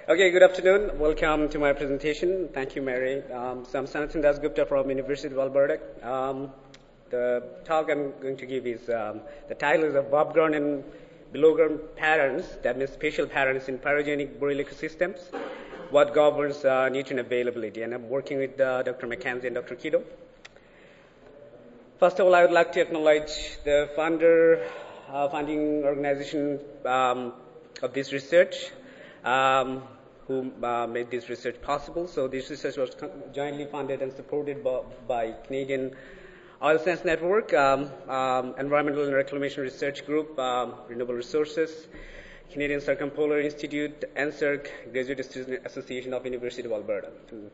Okay, good afternoon. Welcome to my presentation. Thank you, Mary. So I'm Sanatan Dasgupta from University of Alberta. The talk I'm going to give is, the title is above ground and below ground patterns, that means spatial patterns in pyrogenic boreal ecosystems, what governs nutrient availability. And I'm working with Dr. McKenzie and Dr. Kido. First of all, I would like to acknowledge the funding organization of this research, who made this research possible. So this research was jointly funded and supported by Canadian Oil Sands Network, Environmental and Reclamation Research Group, Renewable Resources, Canadian Circumpolar Institute, NSERC, Graduate Student Association of University of Alberta.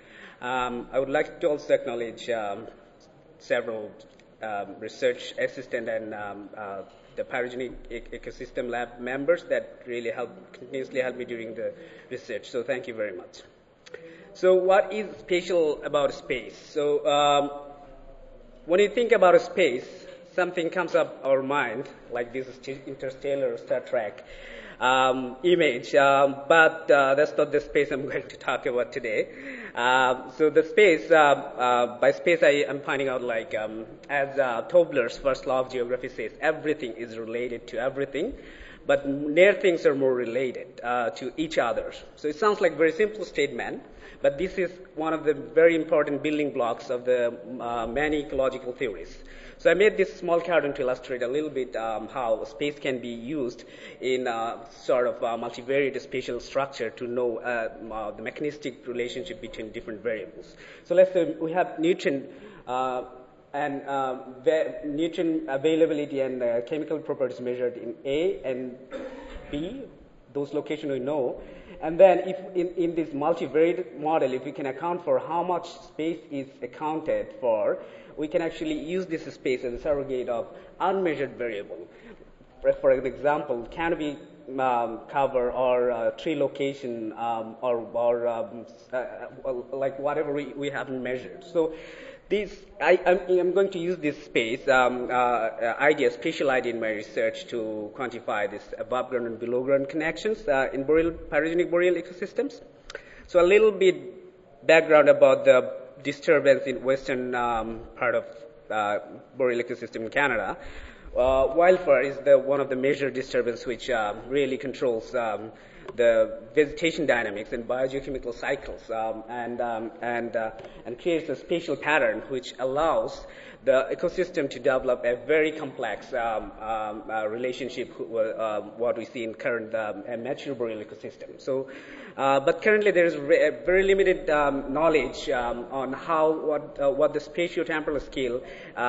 I would like to also acknowledge several research assistant and the Pyrogenic Ecosystem Lab members that really continuously help me during the research. So thank you very much. So what is special about space? So when you think about a space, something comes up our mind, like this is Interstellar, Star Trek image, but that's not the space I'm going to talk about today. So the space, by space I'm finding out like, as Tobler's first law of geography says, everything is related to everything, but near things are more related to each other. So it sounds like a very simple statement, but this is one of the very important building blocks of the many ecological theories. So I made this small cartoon to illustrate a little bit how space can be used in sort of multivariate spatial structure to know the mechanistic relationship between different variables. So let's say we have nutrient and nutrient availability and chemical properties measured in A and B, those locations we know. And then if in this multivariate model, if we can account for how much space is accounted for, we can actually use this space as a surrogate of unmeasured variable. For example, canopy cover or tree location or like whatever we haven't measured. So I'm going to use this space spatial idea in my research to quantify this above ground and below ground connections in pyrogenic boreal ecosystems. So a little bit background about the disturbance in western part of boreal ecosystem in Canada. Wildfire is one of the major disturbance which really controls the vegetation dynamics and biogeochemical cycles, and creates a spatial pattern which allows the ecosystem to develop a very complex relationship with what we see in current mature boreal ecosystem. So, but currently there is very limited knowledge on what the spatiotemporal scale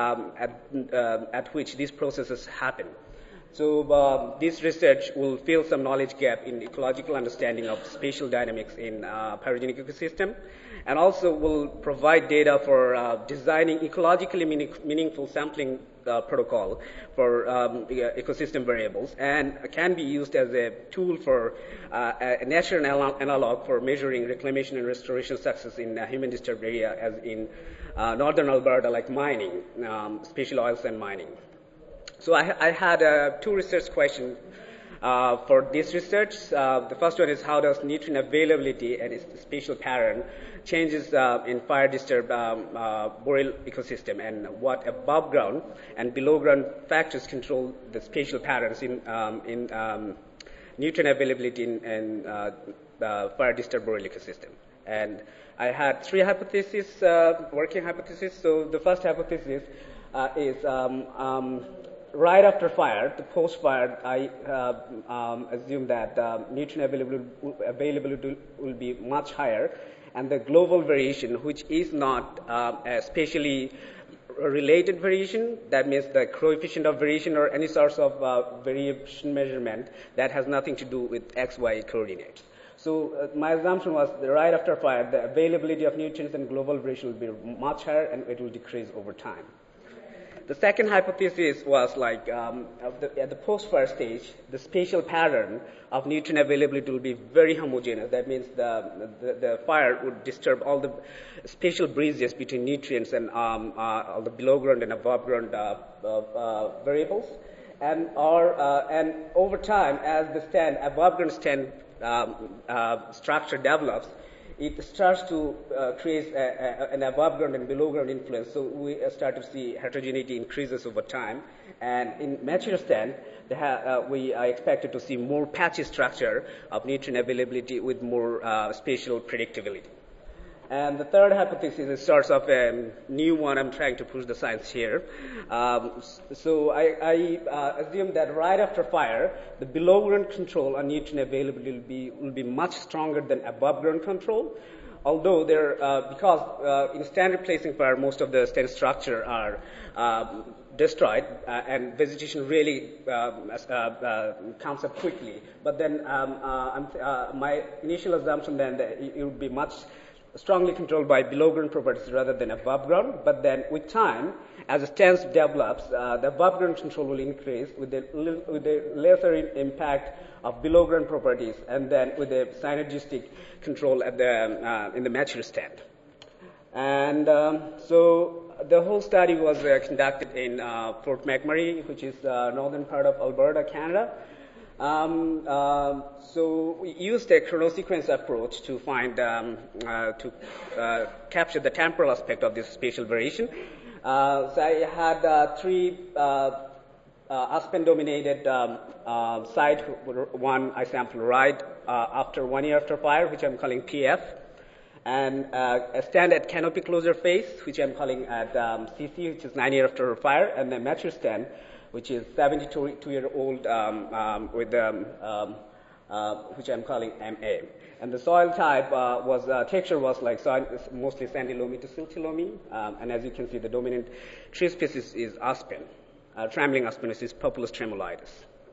at which these processes happen. So this research will fill some knowledge gap in ecological understanding of spatial dynamics in pyrogenic ecosystem, and also will provide data for designing ecologically meaningful sampling protocol for ecosystem variables, and can be used as a tool for a natural analog for measuring reclamation and restoration success in human disturbed area, as in northern Alberta, like mining, spatial oil sand mining. So I had two research questions for this research. The first one is, how does nutrient availability and its spatial pattern changes in fire disturbed boreal ecosystem, and what above ground and below ground factors control the spatial patterns in nutrient availability in fire disturbed boreal ecosystem. And I had three hypotheses, working hypotheses. So the first hypothesis is right after fire, the post-fire, I assume that nutrient availability will be much higher, and the global variation, which is not a spatially related variation, that means the coefficient of variation or any source of variation measurement that has nothing to do with XY coordinates. So my assumption was that right after fire, the availability of nutrients and global variation will be much higher, and it will decrease over time. The second hypothesis was like at the post-fire stage, the spatial pattern of nutrient availability will be very homogeneous. That means the fire would disturb all the spatial bridges between nutrients and all the below ground and above ground variables. And over time, as the above ground stand structure develops, it starts to create an above ground and below ground influence. So we start to see heterogeneity increases over time. And in mature stand, we are expected to see more patchy structure of nutrient availability with more spatial predictability. And the third hypothesis is starts off a new one. I'm trying to push the science here. So I assume that right after fire, the below ground control on nutrient availability will be much stronger than above ground control. Although because in stand replacing fire, most of the stand structure are destroyed, and vegetation really comes up quickly. But then my initial assumption then that it would be much strongly controlled by below ground properties rather than above ground. But then with time, as the stance develops, the above ground control will increase with a lesser impact of below ground properties, and then with a synergistic control at in the mature stand. And so the whole study was conducted in Fort McMurray, which is northern part of Alberta, Canada. So we used a chronosequence approach to find capture the temporal aspect of this spatial variation. So I had three aspen-dominated site. One I sampled right after 1 year after fire, which I'm calling PF, and a stand at canopy closure phase, which I'm calling at CC, which is 9 years after fire, and a mature stand, which is 72-year-old which I'm calling MA. And the soil type texture was like soil, mostly sandy loamy to silty loamy. And as you can see, the dominant tree species is aspen, trembling aspen, which is Populus tremulatus.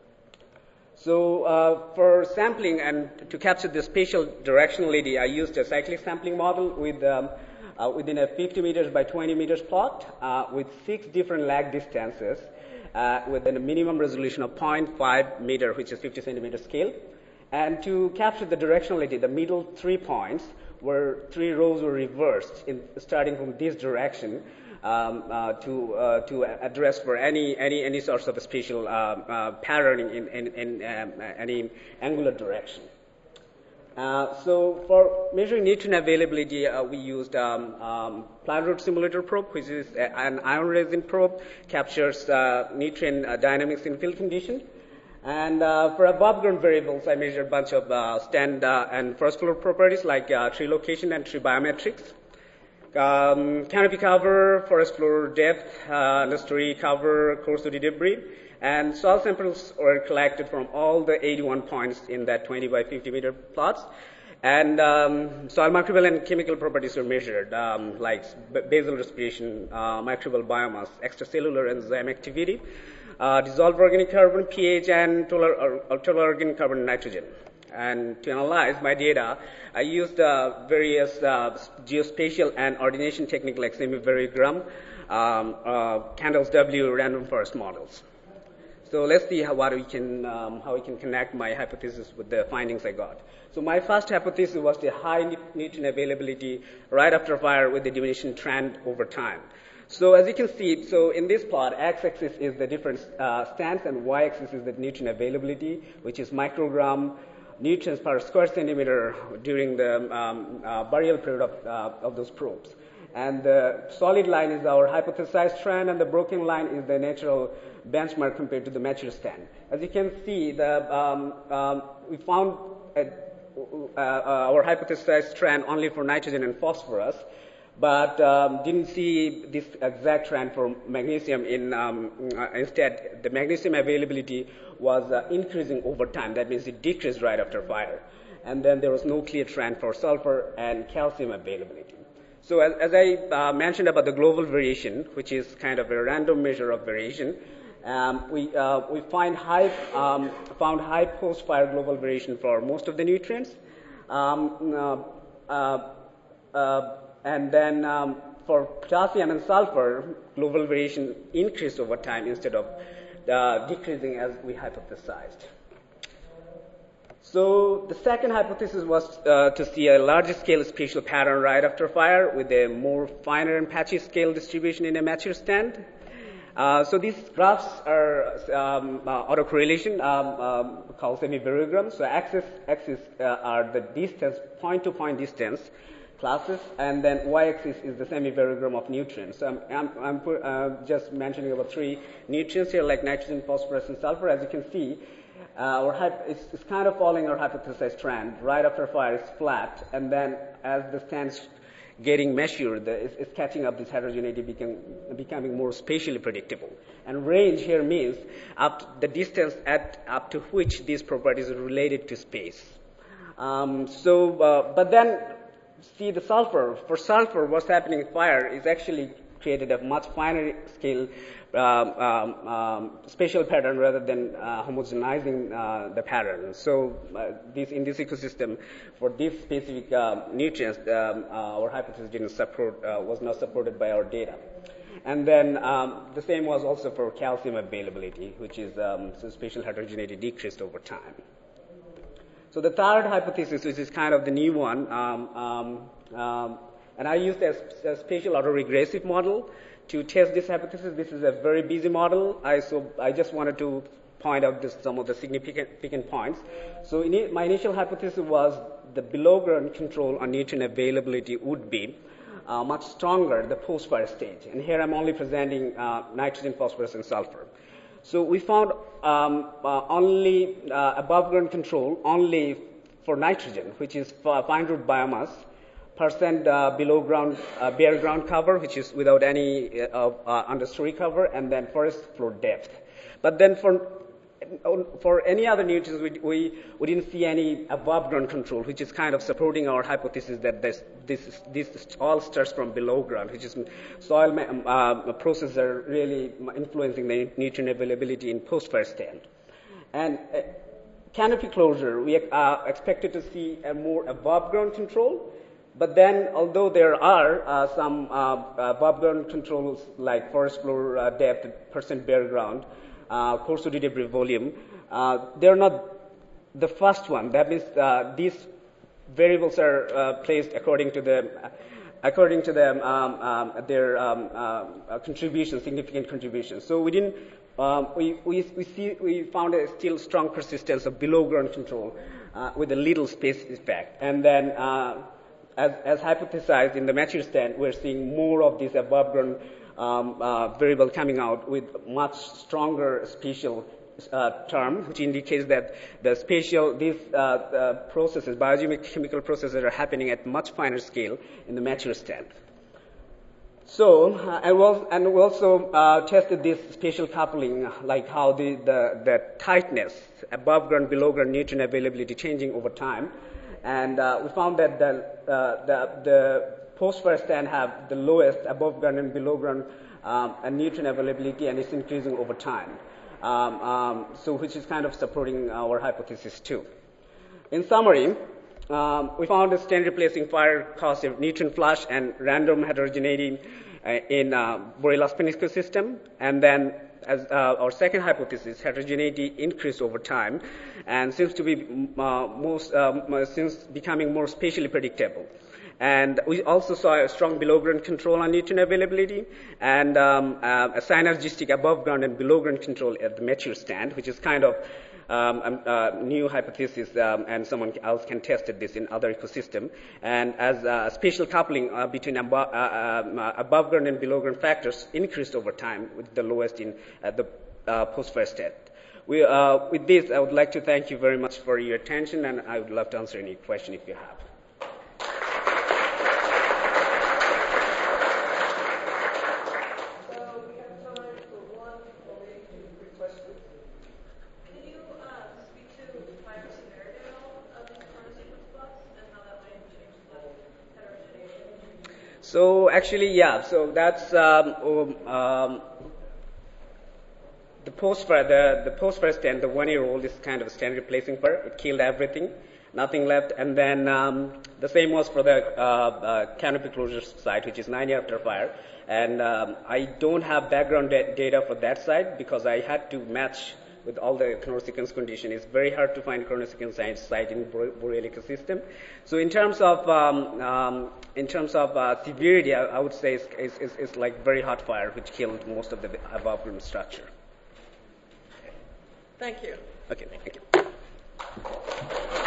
So for sampling and to capture the spatial directionality, I used a cyclic sampling model with within a 50 meters by 20 meters plot with 6 different lag distances with a minimum resolution of 0.5 meter, which is 50 centimeter scale. And to capture the directionality, the middle 3 points were 3 rows were reversed starting from this direction to address for any sorts of spatial patterning in any angular direction. So for measuring nutrient availability, we used plant root simulator probe, which is an ion resin probe, captures nutrient dynamics in field condition. And for above ground variables, I measured a bunch of stand and forest floor properties like tree location and tree biometrics. Canopy cover, forest floor depth, nursery cover, coarse woody debris, and soil samples were collected from all the 81 points in that 20 by 50 meter plots. And soil microbial and chemical properties were measured, like basal respiration, microbial biomass, extracellular enzyme activity, dissolved organic carbon, pH, and total organic carbon and nitrogen. And to analyze my data, I used various geospatial and ordination techniques like semi-variogram, Candles W random forest models. So let's see how we can connect my hypothesis with the findings I got. So my first hypothesis was the high nutrient availability right after fire with the diminishing trend over time. So as you can see, so in this plot, x-axis is the different stands and y-axis is the nutrient availability, which is microgram nutrients per square centimeter during the burial period of those probes. And the solid line is our hypothesized trend, and the broken line is the natural benchmark compared to the mature stand. As you can see, we found our hypothesized trend only for nitrogen and phosphorus, but didn't see this exact trend for magnesium. Instead, the magnesium availability was increasing over time. That means it decreased right after fire. And then there was no clear trend for sulfur and calcium availability. So as I mentioned about the global variation, which is kind of a random measure of variation, we found high post-fire global variation for most of the nutrients. And then for potassium and sulfur, global variation increased over time instead of decreasing as we hypothesized. So the second hypothesis was to see a larger scale spatial pattern right after fire with a more finer and patchy scale distribution in a mature stand. So these graphs are autocorrelation called semi-variogram. So axis are the distance, point-to-point distance classes, and then y-axis is the semi-variogram of nutrients. So I'm just mentioning about 3 nutrients here, like nitrogen, phosphorus, and sulfur. As you can see, it's kind of following our hypothesized trend. Right after fire, it's flat, and then as the stands getting measured, it's catching up this heterogeneity, becoming more spatially predictable. And range here means the distance up to which these properties are related to space. But then, see the sulfur. For sulfur, what's happening in fire is actually created a much finer scale spatial pattern rather than homogenizing the pattern. So in this ecosystem, for these specific nutrients, our hypothesis was not supported by our data. And then the same was also for calcium availability, which is so spatial heterogeneity decreased over time. So the third hypothesis, which is kind of the new one, and I used a spatial autoregressive model to test this hypothesis. This is a very busy model. So I just wanted to point out some of the significant points. So my initial hypothesis was the below-ground control on nutrient availability would be much stronger at the post-fire stage. And here I'm only presenting nitrogen, phosphorus, and sulfur. So we found only above-ground control only for nitrogen, which is fine root biomass, percent below ground bare ground cover, which is without any understory cover, and then forest floor depth. But then for any other nutrients, we didn't see any above ground control, which is kind of supporting our hypothesis that this all starts from below ground, which is soil processes are really influencing the nutrient availability in post-fire stand. And canopy closure, we expected to see a more above ground control. But then, although there are some above-ground controls like forest floor depth, percent bare ground, coarse woody debris volume, they're not the first one. That means these variables are placed according to their contribution, significant contribution. So we didn't. We found a still strong persistence of below-ground control with a little space effect, and then. As hypothesized in the mature stand, we're seeing more of this above-ground variable coming out with much stronger spatial term, which indicates that these processes, biochemical processes, are happening at much finer scale in the mature stand. So, and we also tested this spatial coupling, like how the tightness, above-ground, below-ground nutrient availability changing over time. And we found that the post-fire stand have the lowest above ground and below ground nutrient availability, and it's increasing over time. So which is kind of supporting our hypothesis too. In summary, we found a stand replacing fire caused a nutrient flush and random heterogeneity in Borrelia spin ecosystem, and then as our second hypothesis, heterogeneity increased over time and seems to be becoming more spatially predictable. And we also saw a strong below-ground control on nutrient availability and a synergistic above-ground and below-ground control at the mature stand, which is kind of a new hypothesis, and someone else can test this in other ecosystem. And as spatial coupling between above-ground and below-ground factors increased over time, with the lowest in the post-fire stand. With this, I would like to thank you very much for your attention, and I would love to answer any question if you have. So actually, yeah. So that's the post-fire stand. The 1-year-old is kind of a stand replacing fire. It killed everything, nothing left. And then the same was for the canopy closure site, which is 9 years after fire. And I don't have background data for that site because I had to match with all the chronosequence condition. It's very hard to find chronosequence site in boreal ecosystem. So in terms of severity, I would say it's like very hot fire, which killed most of the above ground structure. Thank you. Okay, thank you.